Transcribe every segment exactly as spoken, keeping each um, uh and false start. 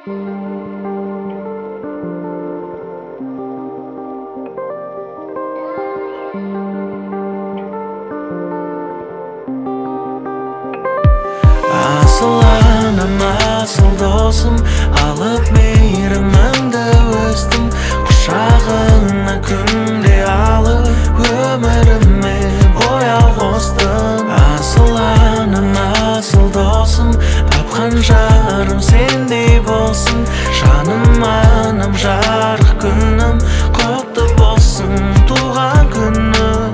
Asıl anam, asıl dostum, alıp meyrimimde östüm. Kuşağına күнде alıp ömrümü boya kostum. Asıl anam, asıl dostum, tapkan жарым sendey bolsun. Жаным anam, жарық күнім құтты болсын. Туған күнім.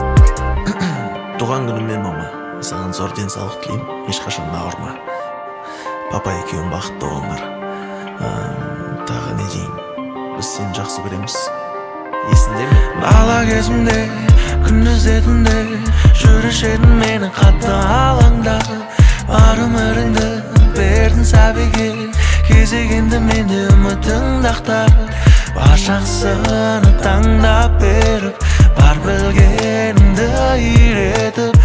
Туған күнім мен мама, саған зор денсаулық тілеймін, ешқашан ауырма. Папа екеуің бақытты болыңдар. Тағы не дейін, біз сені жақсы көреміз. Есіңде ме? Бала кезімде күндіз түнде жүруші едің мені қатты алаңда. Бар өміріңді бердің сәбиге, кезегенде менде үмітіңді ақтап. Бар жақсыны таңдап беріп, бар білгеніңді үйретіп.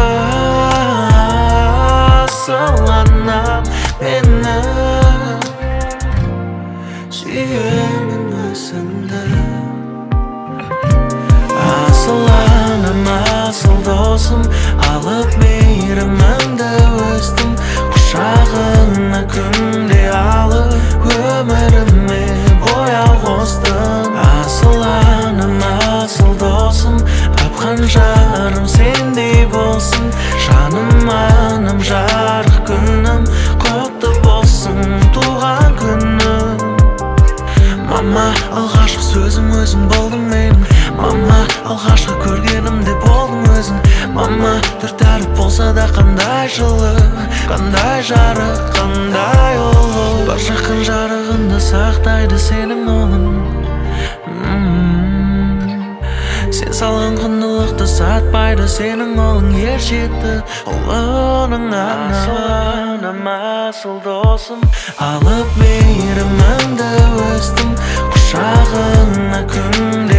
Асыл анам, мені сүйемін өзіңді. Асыл анам, асыл досым, алып мейірімімді өстім. Құшағына күнде алып өміріме бояу қостым. Асыл анам, асыл досым, тапқан жарым сендей болсын. Жаным анам, жарық күнім құтты болсын. Туған күнім. Мама, алғашқы сөзім өзің болдың менің. Мама, алғашқы көргенімде болдың өзің. Мама, түр тәріп болса да қандай жылы, қандай жарық, қандай ұлы. Бар жақын жарығында сақтайды сенің ұлың. Сен салған құндылықты сатпайды сенің ұлың. Ер жетті ұлының ана. Асыл анам, асыл досым, алып мейірімімді өстім. Құшағына күнде